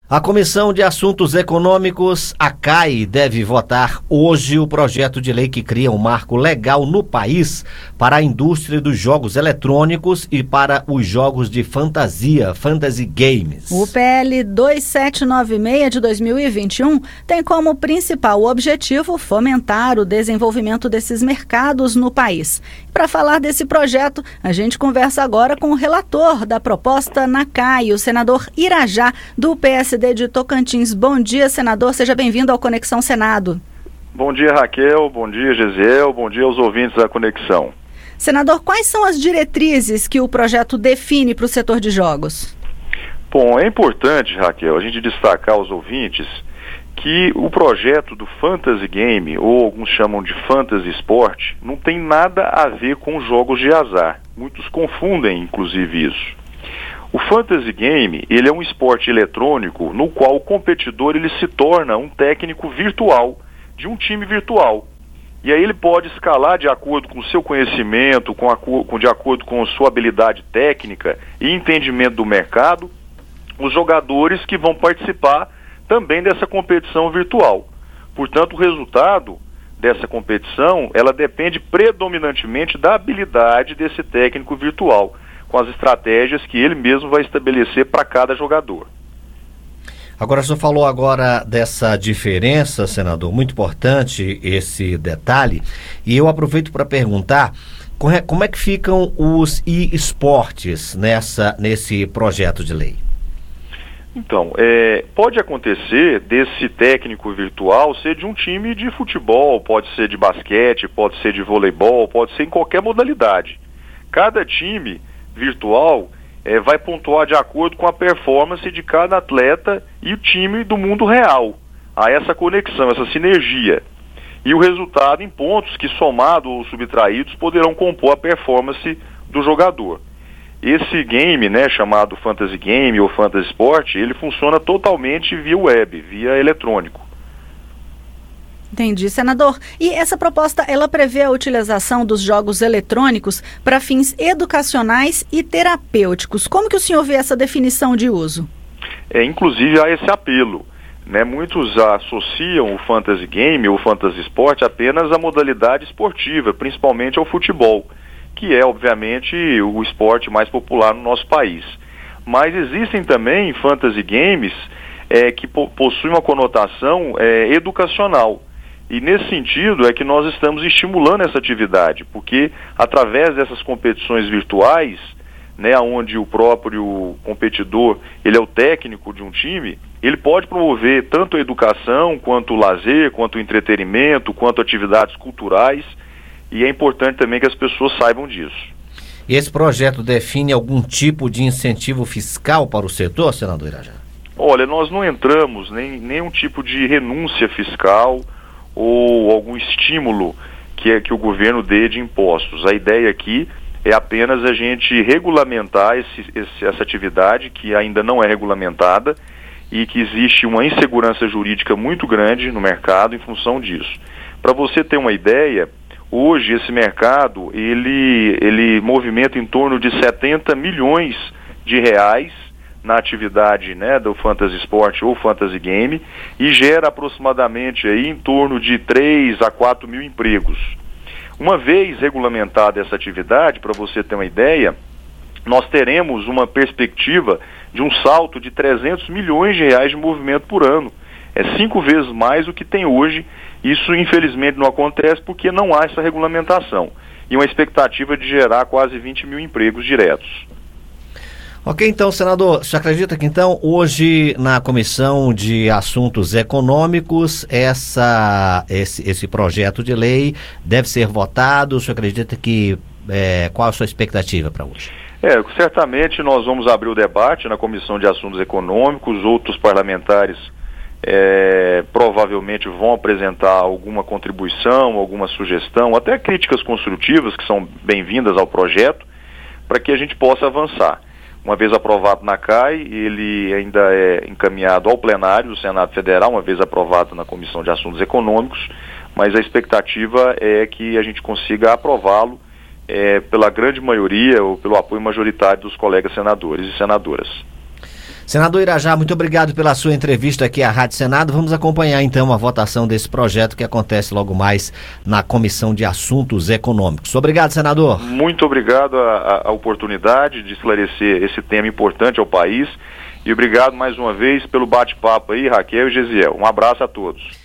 A Comissão de Assuntos Econômicos, a CAE, deve votar hoje o projeto de lei que cria um marco legal no país para a indústria dos jogos eletrônicos e para os jogos de fantasia, fantasy games. O PL 2796 de 2021 tem como principal objetivo fomentar o desenvolvimento desses mercados no país. Para falar desse projeto, a gente conversa agora com o relator da proposta na CAE, o senador Irajá, do PSD de Tocantins. Bom dia, senador. Seja bem-vindo ao Conexão Senado. Bom dia, Raquel. Bom dia, Gesiel. Bom dia aos ouvintes da Conexão. Senador, quais são as diretrizes que o projeto define para o setor de jogos? Bom, é importante, Raquel, a gente destacar aos ouvintes que o projeto do Fantasy Game, ou alguns chamam de Fantasy Sport, não tem nada a ver com jogos de azar. Muitos confundem, inclusive, isso. O Fantasy Game, ele é um esporte eletrônico no qual o competidor ele se torna um técnico virtual de um time virtual. E aí ele pode escalar de acordo com o seu conhecimento, de acordo com a sua habilidade técnica e entendimento do mercado, os jogadores que vão participar também dessa competição virtual. Portanto, o resultado dessa competição, ela depende predominantemente da habilidade desse técnico virtual, com as estratégias que ele mesmo vai estabelecer para cada jogador. Agora, o senhor falou agora dessa diferença, senador, muito importante esse detalhe, e eu aproveito para perguntar como é que ficam os e-esportes nesse projeto de lei? Então, pode acontecer desse técnico virtual ser de um time de futebol, pode ser de basquete, pode ser de voleibol, pode ser em qualquer modalidade. Cada time virtual vai pontuar de acordo com a performance de cada atleta e o time do mundo real. Há essa conexão, essa sinergia. E o resultado em pontos que, somados ou subtraídos, poderão compor a performance do jogador. Esse game, chamado Fantasy Game ou Fantasy Sport, ele funciona totalmente via web, via eletrônico. Entendi, senador. E essa proposta, ela prevê a utilização dos jogos eletrônicos para fins educacionais e terapêuticos. Como que o senhor vê essa definição de uso? Inclusive há esse apelo. Muitos associam o Fantasy Game ou Fantasy Sport apenas à modalidade esportiva, principalmente ao futebol, que é, obviamente, o esporte mais popular no nosso país. Mas existem também Fantasy Games que possuem uma conotação educacional. E nesse sentido é que nós estamos estimulando essa atividade, porque através dessas competições virtuais, onde o próprio competidor ele é o técnico de um time, ele pode promover tanto a educação, quanto o lazer, quanto o entretenimento, quanto atividades culturais, e é importante também que as pessoas saibam disso. E esse projeto define algum tipo de incentivo fiscal para o setor, senador Irajá? Olha, nós não entramos em nenhum tipo de renúncia fiscal ou algum estímulo que o governo dê de impostos. A ideia aqui é apenas a gente regulamentar essa atividade que ainda não é regulamentada e que existe uma insegurança jurídica muito grande no mercado em função disso. Para você ter uma ideia, hoje esse mercado ele movimenta em torno de 70 milhões de reais na atividade do Fantasy Sport ou Fantasy Game e gera aproximadamente aí em torno de 3 a 4 mil empregos. Uma vez regulamentada essa atividade, para você ter uma ideia, nós teremos uma perspectiva de um salto de 300 milhões de reais de movimento por ano. É 5 vezes mais do que tem hoje. Isso, infelizmente, não acontece porque não há essa regulamentação. E uma expectativa de gerar quase 20 mil empregos diretos. Ok, então, senador, você acredita que, então, hoje, na Comissão de Assuntos Econômicos, esse projeto de lei deve ser votado? Você acredita que... qual a sua expectativa para hoje? Certamente nós vamos abrir o debate na Comissão de Assuntos Econômicos, outros parlamentares provavelmente vão apresentar alguma contribuição, alguma sugestão, até críticas construtivas que são bem-vindas ao projeto, para que a gente possa avançar. Uma vez aprovado na CAE, ele ainda é encaminhado ao plenário do Senado Federal, uma vez aprovado na Comissão de Assuntos Econômicos, mas a expectativa é que a gente consiga aprová-lo pela grande maioria ou pelo apoio majoritário dos colegas senadores e senadoras. Senador Irajá, muito obrigado pela sua entrevista aqui à Rádio Senado. Vamos acompanhar então a votação desse projeto que acontece logo mais na Comissão de Assuntos Econômicos. Obrigado, senador. Muito obrigado a oportunidade de esclarecer esse tema importante ao país e obrigado mais uma vez pelo bate-papo aí, Raquel e Gesiel. Um abraço a todos.